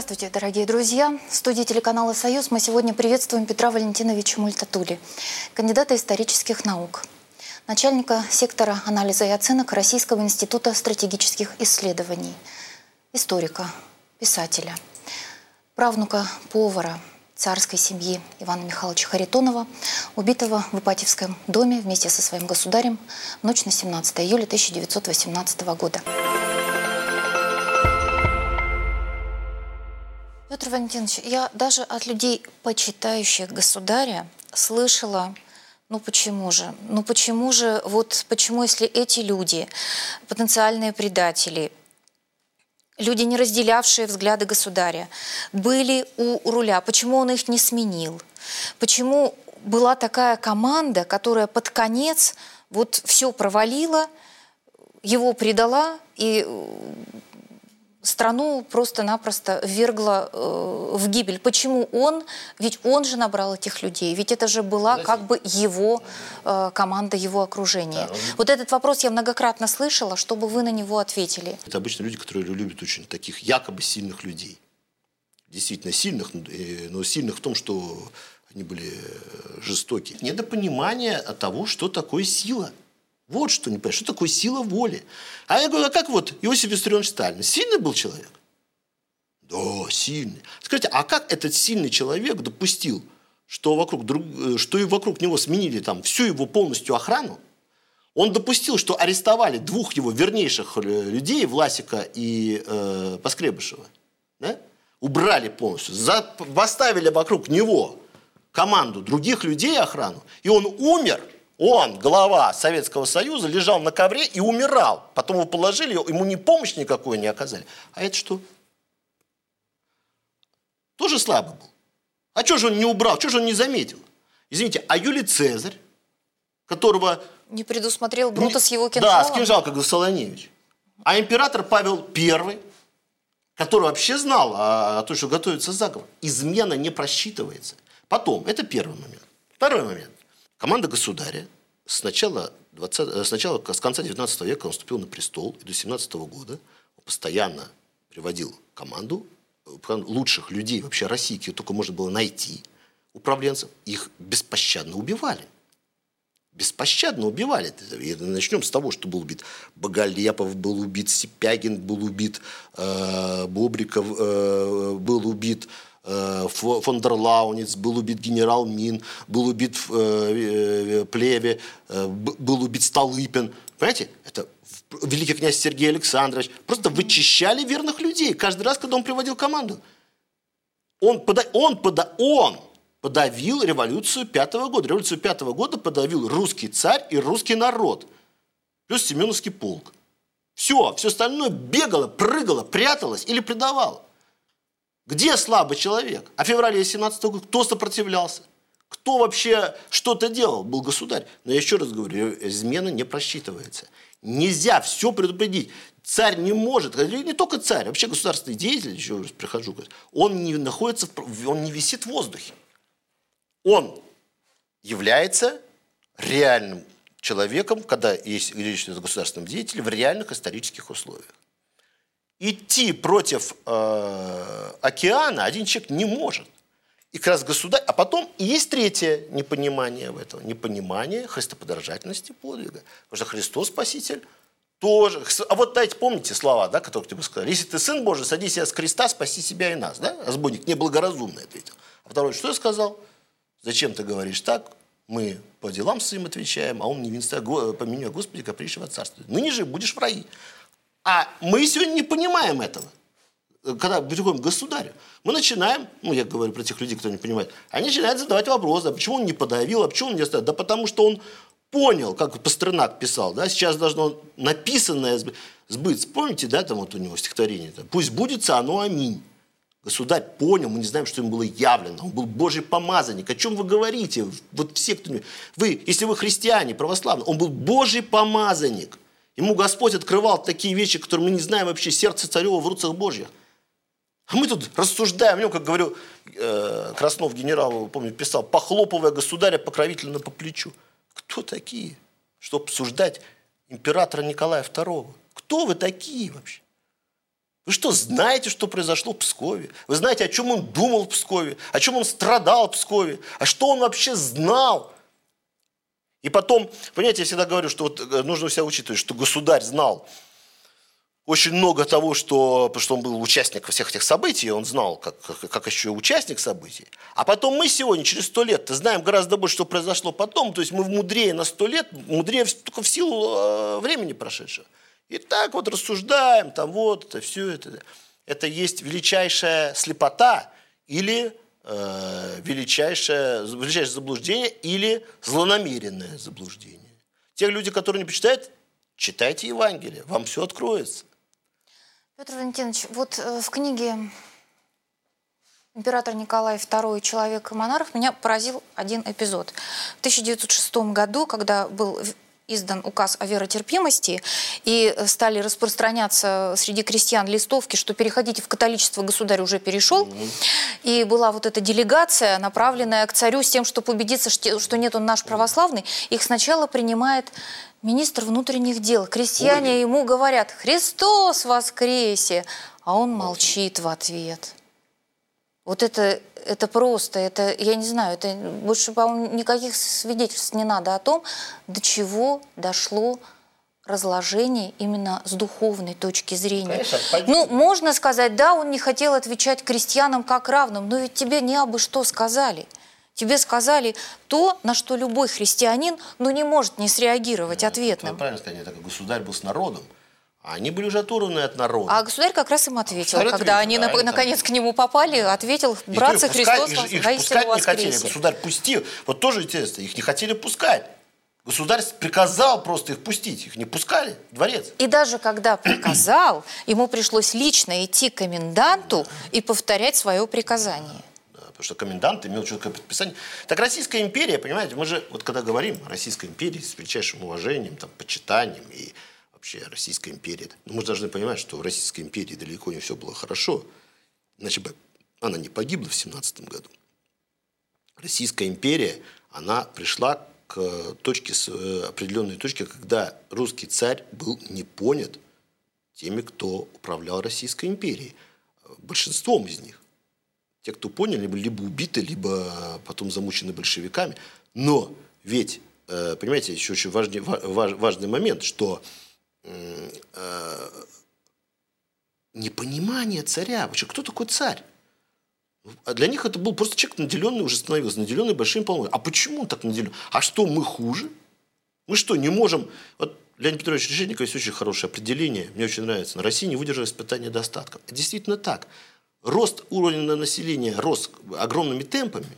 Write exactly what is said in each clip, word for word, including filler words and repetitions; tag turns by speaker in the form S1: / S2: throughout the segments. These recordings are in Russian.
S1: Здравствуйте, дорогие друзья! В студии телеканала «Союз» мы сегодня приветствуем Петра Валентиновича Мультатули, кандидата исторических наук, начальника сектора анализа и оценок Российского института стратегических исследований, историка, писателя, правнука повара царской семьи Ивана Михайловича Харитонова, убитого в Ипатьевском доме вместе со своим государем в ночь на семнадцатое июля тысяча девятьсот восемнадцатого года. Петр Валентинович, я даже от людей, почитающих государя, слышала, ну почему же, ну почему же, вот почему, если эти люди, потенциальные предатели, люди, не разделявшие взгляды государя, были у руля, почему он их не сменил? Почему была такая команда, которая под конец вот все провалила, его предала и страну просто-напросто ввергла э, в гибель? Почему он? Ведь он же набрал этих людей. Ведь это же была Знаете, как бы его э, команда, его окружение. Да, он... Вот этот вопрос я многократно слышала, чтобы вы на него ответили.
S2: Это обычно люди, которые любят очень таких якобы сильных людей. Действительно сильных, но сильных в том, что они были жестокие. Недопонимание того, что такое сила. Вот что не понимаю, что такое сила воли. А я говорю, а как вот Иосиф Виссарионович Сталин? Сильный был человек? Да, сильный. Скажите, а как этот сильный человек допустил, что, вокруг, друг, что и вокруг него сменили там всю его полностью охрану? Он допустил, что арестовали двух его вернейших людей, Власика и э, Поскребышева. Да? Убрали полностью. За, поставили вокруг него команду других людей, охрану. И он умер. Он, глава Советского Союза, лежал на ковре и умирал. Потом его положили, ему ни помощь никакой не оказали. А это что? Тоже слабый был. А что же он не убрал? Что же он не заметил? Извините, а Юлий Цезарь, которого...
S1: Не предусмотрел Брута с его кинжалом?
S2: Да, с кинжалом, как Солоневич. А император Павел Первый, который вообще знал о, о том, что готовится заговор. Измена не просчитывается. Потом, это первый момент. Второй момент. Команда государя с начала, двадцатого, с, начала, с конца девятнадцатого века он вступил на престол, и до семнадцатого года он постоянно приводил команду лучших людей вообще России, которые только можно было найти, управленцев. Их беспощадно убивали. Беспощадно убивали. И начнем с того, что был убит Боголепов, был убит Сипягин, был убит э, Бобриков, э, был убит фон дер Лауниц, был убит генерал Мин, был убит э, Плеве, э, был убит Столыпин. Понимаете, это великий князь Сергей Александрович. Просто вычищали верных людей каждый раз, когда он приводил команду. Он, пода он, пода он подавил революцию пятого года. Революцию пятого года подавил русский царь и русский народ. Плюс Семеновский полк. Все, все остальное бегало, прыгало, пряталось или предавало. Где слабый человек? А в феврале семнадцатого года кто сопротивлялся? Кто вообще что-то делал? Был государь. Но я еще раз говорю, измена не просчитывается. Нельзя все предупредить. Царь не может, не только царь, вообще государственный деятель, еще раз прихожу, он не находится, он не висит в воздухе. Он является реальным человеком, когда есть речь о государственном деятеле, в реальных исторических условиях. Идти против э, океана один человек не может. И как раз государь... А потом и есть третье непонимание в этом. Непонимание христоподражательности подвига. Потому что Христос Спаситель тоже... А вот дайте, помните слова, да, которые тебе сказали? Если ты сын Божий, садись с креста, спаси себя и нас. Да? Разбойник неблагоразумно ответил. А второй, что я сказал? Зачем ты говоришь так? Мы по делам своим отвечаем, а он не винствует. Помяни, Господи, капричего царства. Ныне же будешь в раю. А мы сегодня не понимаем этого. Когда приходим к государю, мы начинаем, ну я говорю про тех людей, кто не понимает, они начинают задавать вопросы, а почему он не подавил, а почему он не оставил? Да потому что он понял, как Пастернак писал, да, сейчас должно написанное сбыться. Помните, да, там вот у него стихотворение, там, пусть будется оно, аминь. Государь понял, мы не знаем, что ему было явлено, он был Божий помазанник. О чем вы говорите? Вот все, кто... Вы, если вы христиане, православные, он был Божий помазанник. Ему Господь открывал такие вещи, которые мы не знаем вообще, сердце царева в руцах Божьих. А мы тут рассуждаем, в нем, как говорю, э, Краснов генерал, помню, писал, похлопывая государя покровительно по плечу. Кто такие, чтобы обсуждать императора Николая Второго? Кто вы такие вообще? Вы что, знаете, что произошло в Пскове? Вы знаете, о чем он думал в Пскове? О чем он страдал в Пскове? А что он вообще знал? И потом, понимаете, я всегда говорю, что вот нужно себя учитывать, что государь знал очень много того, что, потому что он был участником всех этих событий, он знал, как, как, как еще участник событий. А потом мы сегодня, через сто лет, знаем гораздо больше, что произошло потом. То есть мы мудрее на сто лет, мудрее только в силу э, времени прошедшего. И так вот рассуждаем, там вот, это все это. Это есть величайшая слепота или э, величайшее, величайшее заблуждение или злонамеренное заблуждение. Те люди, которые не почитают, читайте Евангелие, вам все откроется.
S1: Петр Валентинович, вот э, в книге «Император Николай второй. Человек и монарх» меня поразил один эпизод. В тысяча девятьсот шестом году, когда был издан указ о веротерпимости, и стали распространяться среди крестьян листовки, что переходите в католичество, государь уже перешел, mm-hmm. и была вот эта делегация, направленная к царю с тем, чтобы убедиться, что нет, он наш православный, их сначала принимает министр внутренних дел. Крестьяне Ой. ему говорят: «Христос воскресе!», а он молчит в ответ. Вот это, это просто, это, я не знаю, это больше, по-моему, никаких свидетельств не надо о том, до чего дошло разложение именно с духовной точки зрения. Конечно, ну, можно сказать, да, он не хотел отвечать крестьянам как равным, но ведь тебе не абы что сказали. Тебе сказали то, на что любой христианин, ну, не может не среагировать Нет, ответным.
S2: Правильно сказать, так, государь был с народом. Они были уже оторваны от народа.
S1: А государь как раз им ответил. А когда ответил, они да, на, наконец к нему попали, ответил: «Братцы, Христос вас воистину воскресе».
S2: Не хотели. Государь пустил. Вот тоже интересно, их не хотели пускать. Государь приказал просто их пустить. Их не пускали в дворец.
S1: И даже когда приказал, ему пришлось лично идти к коменданту и повторять свое приказание.
S2: Потому что комендант имел четкое предписание. Так Российская империя, понимаете, мы же, вот когда говорим о Российской империи с величайшим уважением, там, почитанием и вообще Российская империя, ну, мы же должны понимать, что в Российской империи далеко не все было хорошо. Иначе бы она не погибла в семнадцатом году. Российская империя, она пришла к точке, определенной точке, когда русский царь был не понят теми, кто управлял Российской империей. Большинством из них. Те, кто поняли, либо, либо убиты, либо потом замучены большевиками. Но ведь, понимаете, еще очень важный, важный момент, что э, непонимание царя. Вообще, кто такой царь? А для них это был просто человек, наделенный, уже становился, наделенный большими полномочиями. А почему он так наделен? А что, мы хуже? Мы что, не можем... Вот Леонид Петрович Решетников есть очень хорошее определение, мне очень нравится. На России не выдержала испытания достатков. Это действительно так. Рост уровня населения рос огромными темпами,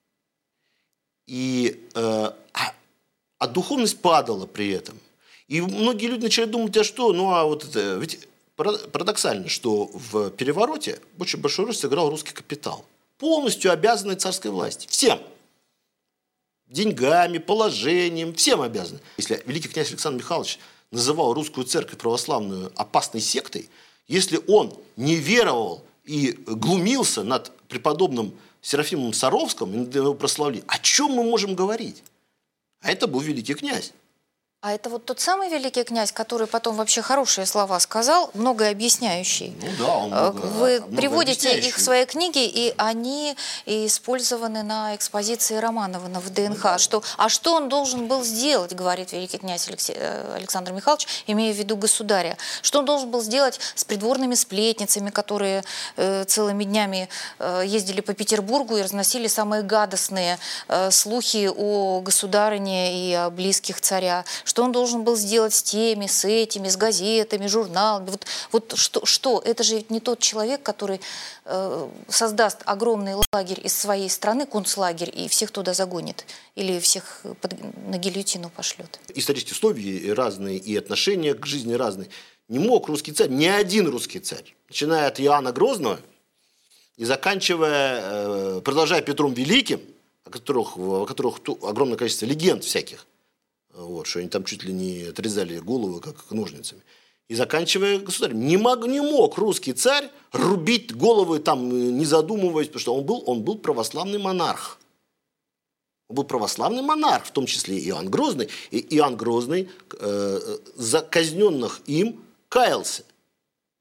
S2: и, э, а, а духовность падала при этом. И многие люди начали думать, а что? Ну, а вот это... Ведь парадоксально, что в перевороте очень большую роль сыграл русский капитал, полностью обязанный царской власти. Всем. Деньгами, положением, всем обязаны. Если великий князь Александр Михайлович называл русскую церковь православную опасной сектой, если он не веровал и глумился над преподобным Серафимом Саровским, и его прославили, о чем мы можем говорить? А это был великий князь.
S1: А это вот тот самый великий князь, который потом вообще хорошие слова сказал, многое объясняющий.
S2: Ну да, он много,
S1: Вы
S2: много
S1: приводите их в своей книге, и они использованы на экспозиции Романова в ДНХ. Ну, что, а что он должен был сделать, говорит великий князь Алексей, Александр Михайлович, имея в виду государя? Что он должен был сделать с придворными сплетницами, которые э, целыми днями э, ездили по Петербургу и разносили самые гадостные э, слухи о государине и о близких царя? Что он должен был сделать с теми, с этими, с газетами, журналами? Вот, вот что, что? Это же не тот человек, который э, создаст огромный лагерь из своей страны, концлагерь, и всех туда загонит. Или всех под, на гильотину пошлет.
S2: Исторические условия разные, и отношения к жизни разные. Не мог русский царь, ни один русский царь, начиная от Иоанна Грозного и заканчивая, э, продолжая Петром Великим, о которых, о которых огромное количество легенд всяких, вот, что они там чуть ли не отрезали головы, как ножницами. И заканчивая государем. Не мог, не мог русский царь рубить головы, там, не задумываясь, потому что он был, он был православный монарх. Он был православный монарх, в том числе и Иоанн Грозный. И Иоанн Грозный, э, за казненных им, каялся.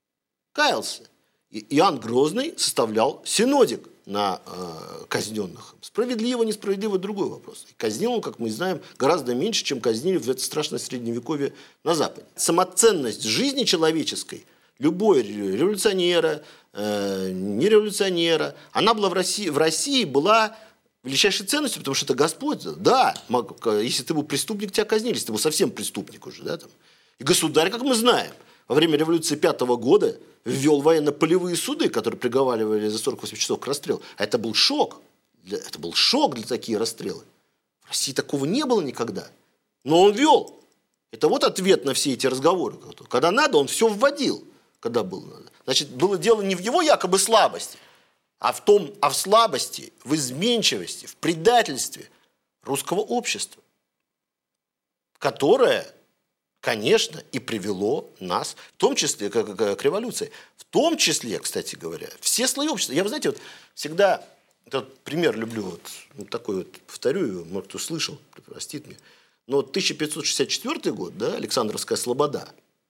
S2: каялся. И Иоанн Грозный составлял синодик на э, казненных. Справедливо, несправедливо – другой вопрос. И казнил он, как мы знаем, гораздо меньше, чем казнили в это страшное средневековье на Западе. Самоценность жизни человеческой, любой революционера, э, не революционера, она была в России, в России была величайшей ценностью, потому что это Господь. Да, если ты был преступник, тебя казнили, если ты был совсем преступник уже. Да, там. И государь, как мы знаем, во время революции пятого года ввел военно-полевые суды, которые приговаривали за сорок восемь часов к расстрелу. А это был шок. Это был шок для таких расстрелы. В России такого не было никогда. Но он вел. Это вот ответ на все эти разговоры. Когда надо, он все вводил. Когда было надо. Значит, было дело не в его якобы слабости, а в том, а в слабости, в изменчивости, в предательстве русского общества, которое, конечно, и привело нас, в том числе к, к, к революции, в том числе, кстати говоря, все слои общества. Я, вы знаете, вот всегда этот пример люблю, вот, вот такой вот, повторю его, может, кто слышал, простит мне. Но вот тысяча пятьсот шестьдесят четвёртый год, да, Александровская слобода.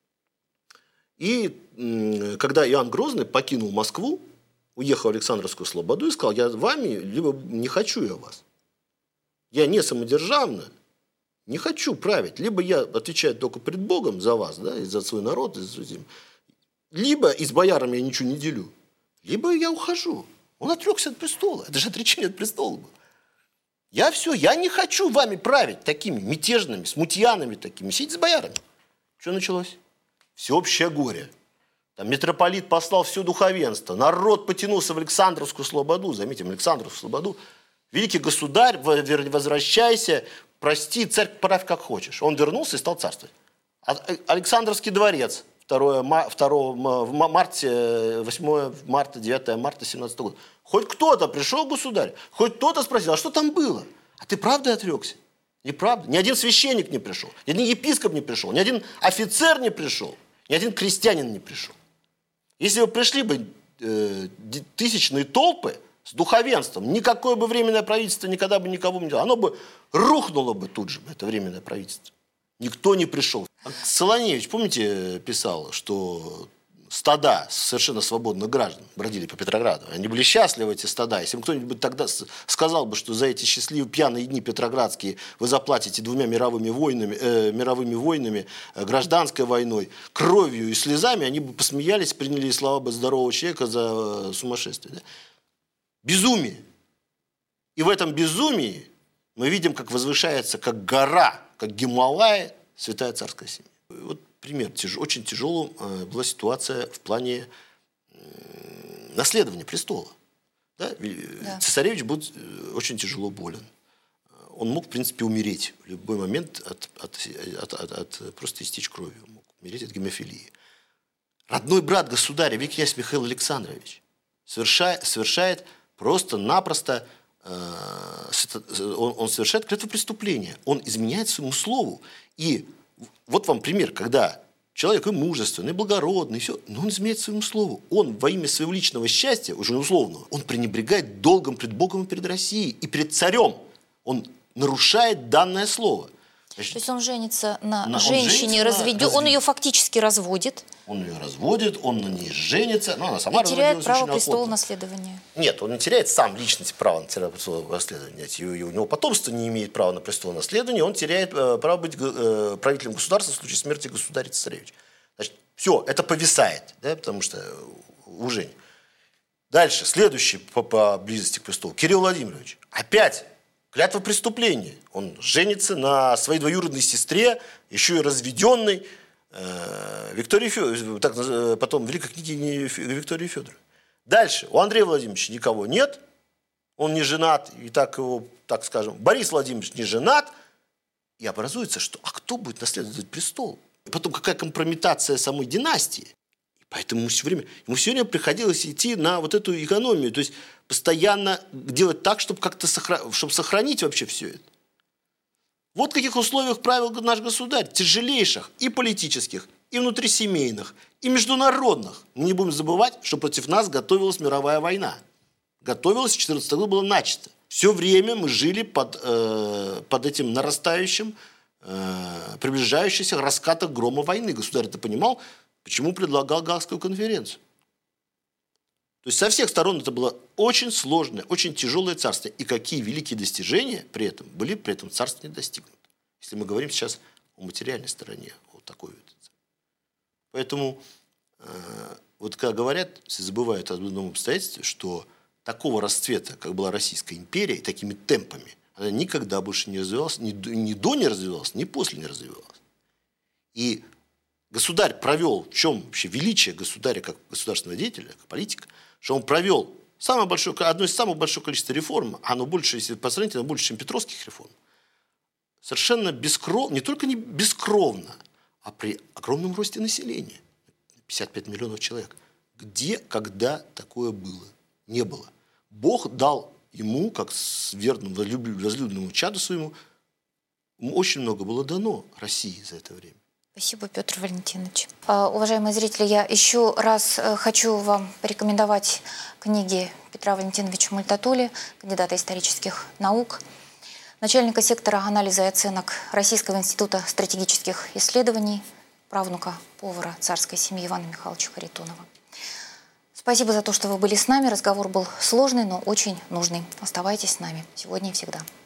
S2: И м, когда Иоанн Грозный покинул Москву, уехал в Александровскую слободу и сказал: я вами, либо не хочу я вас. Я не самодержавно, не хочу править. Либо я отвечаю только пред Богом за вас, да, и за свой народ, и за... либо и с боярами я ничего не делю, либо я ухожу. Он отрекся от престола. Это же отречение от престола было. Я все, я не хочу вами править такими мятежными, смутьянами такими, сидеть с боярами. Что началось? Всеобщее горе. Там митрополит послал все духовенство. Народ потянулся в Александровскую слободу. Заметим, Александровскую слободу. Великий государь, возвращайся, прости, царь, правь как хочешь. Он вернулся и стал царствовать. Александровский дворец. второго марта, восьмого марта, девятого марта семнадцатого года. Хоть кто-то пришел, государь, хоть кто-то спросил: а что там было? А ты правда отрекся? Неправда. Ни один священник не пришел, ни один епископ не пришел, ни один офицер не пришел, ни один крестьянин не пришел. Если бы пришли бы э, тысячные толпы с духовенством, никакое бы временное правительство никогда бы никого не делало. Оно бы рухнуло бы тут же, это временное правительство. Никто не пришел. Солоневич, помните, писал, что стада совершенно свободных граждан бродили по Петрограду. Они были счастливы, эти стада. Если бы кто-нибудь тогда сказал бы, что за эти счастливые пьяные дни петроградские вы заплатите двумя мировыми войнами, э, мировыми войнами, э, гражданской войной, кровью и слезами, они бы посмеялись, приняли слова бы здорового человека за э, сумасшествие. Да? Безумие. И в этом безумии мы видим, как возвышается, как гора, как Гималай, святая царская семья. Вот пример. Тяж, очень тяжелым э, была ситуация в плане э, наследования престола. Да? Да. Цесаревич был э, очень тяжело болен. Он мог, в принципе, умереть в любой момент от, от, от, от, от просто истечь кровью. Он мог умереть от гемофилии. Родной брат государя, великий князь Михаил Александрович, совершает, совершает просто-напросто Он, он совершает клятвопреступление. Он изменяет своему слову. И вот вам пример, когда человек и мужественный, и благородный, и все, но он изменяет своему слову. Он во имя своего личного счастья, уже условного, он пренебрегает долгом пред Богом и перед Россией, и перед царем. Он нарушает данное слово. Значит,
S1: то есть он женится на,
S2: на
S1: женщине, разведен, развед... он ее фактически разводит.
S2: Он ее разводит, он на ней женится, но она сама
S1: и теряет право престола наследования.
S2: Нет, он не теряет сам личности права на престола наследования. И у него потомство не имеет права на престола наследования, он теряет право быть правителем государства в случае смерти государя-цесаревича. Значит, все, это повисает, да, потому что уже. Дальше, следующий по, по близости к престолу, Кирилл Владимирович. Опять клятва преступления. Он женится на своей двоюродной сестре, еще и разведенной, э, Виктории Федоровне, так, потом великой княгине Виктории Федоровны. Дальше. У Андрея Владимировича никого нет. Он не женат. И так его, так скажем, Борис Владимирович не женат. И образуется, что а кто будет наследовать престол? И потом какая компрометация самой династии. И поэтому ему все время, ему все время приходилось идти на вот эту экономию. То есть постоянно делать так, чтобы как-то сохранить, чтобы сохранить вообще все это. Вот в каких условиях правил наш государь, тяжелейших и политических, и внутрисемейных, и международных. Мы не будем забывать, что против нас готовилась мировая война. Готовилась, в две тысячи четырнадцатом году было начато. Все время мы жили под, э, под этим нарастающим, э, приближающимся раскатом грома войны. Государь это понимал, почему предлагал Гаагскую конференцию. То есть со всех сторон это было очень сложное, очень тяжелое царство. И какие великие достижения при этом были при этом царстве не достигнуты. Если мы говорим сейчас о материальной стороне, о такой вот. Поэтому, э, вот когда говорят, все забывают о одном обстоятельстве, что такого расцвета, как была Российская империя, и такими темпами, она никогда больше не развивалась, ни, ни до не развивалась, ни после не развивалась. И государь провел, в чем вообще величие государя как государственного деятеля, как политика, что он провел самое большое, одно из самых больших количеств реформ, оно больше, если по сравнению, оно больше, чем петровских реформ, совершенно бескровно, не только не бескровно, а при огромном росте населения, пятьдесят пять миллионов человек. Где, когда такое было? Не было. Бог дал ему, как верному, возлюбленному чаду своему, очень много было дано России за это время.
S1: Спасибо, Петр Валентинович. Уважаемые зрители, я еще раз хочу вам порекомендовать книги Петра Валентиновича Мультатули, кандидата исторических наук, начальника сектора анализа и оценок Российского института стратегических исследований, правнука повара царской семьи Ивана Михайловича Харитонова. Спасибо за то, что вы были с нами. Разговор был сложный, но очень нужный. Оставайтесь с нами сегодня и всегда.